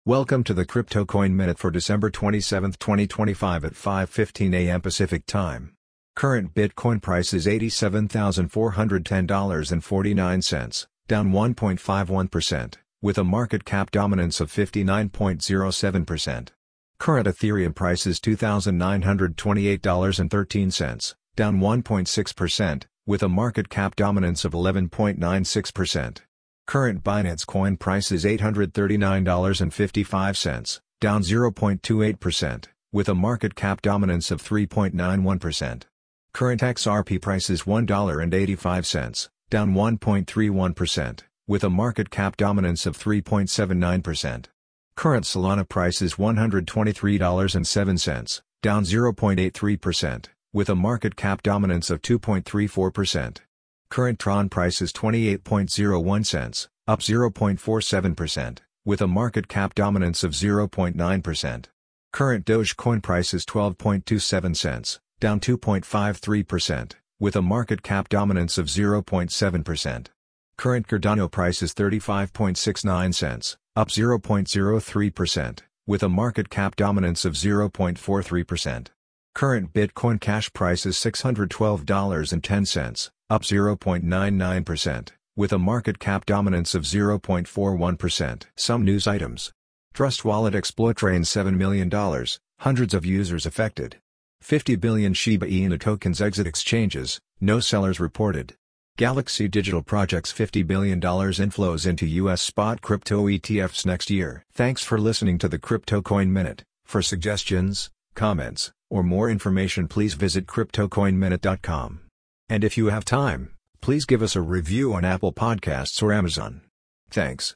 Welcome to the Crypto Coin Minute for December 27, 2025 at 5:15 a.m. Pacific Time. Current Bitcoin price is $87,410.49, down 1.51%, with a market cap dominance of 59.07%. Current Ethereum price is $2,928.13, down 1.6%, with a market cap dominance of 11.96%. Current Binance Coin price is $839.55, down 0.28%, with a market cap dominance of 3.91%. Current XRP price is $1.85, down 1.31%, with a market cap dominance of 3.79%. Current Solana price is $123.07, down 0.83%, with a market cap dominance of 2.34%. Current Tron price is 28.01 cents, up 0.47%, with a market cap dominance of 0.9%. Current Dogecoin price is 12.27 cents, down 2.53%, with a market cap dominance of 0.7%. Current Cardano price is 35.69 cents, up 0.03%, with a market cap dominance of 0.43%. Current Bitcoin Cash price is $612.10, up 0.99%, with a market cap dominance of 0.41%. Some news items. Trust Wallet exploit drains $7 million, hundreds of users affected. 50 billion Shiba Inu tokens exit exchanges, no sellers reported. Galaxy Digital projects $50 billion inflows into U.S. spot crypto ETFs next year. Thanks for listening to the Crypto Coin Minute. For suggestions, comments, or more information, please visit CryptoCoinMinute.com. And if you have time, please give us a review on Apple Podcasts or Amazon. Thanks.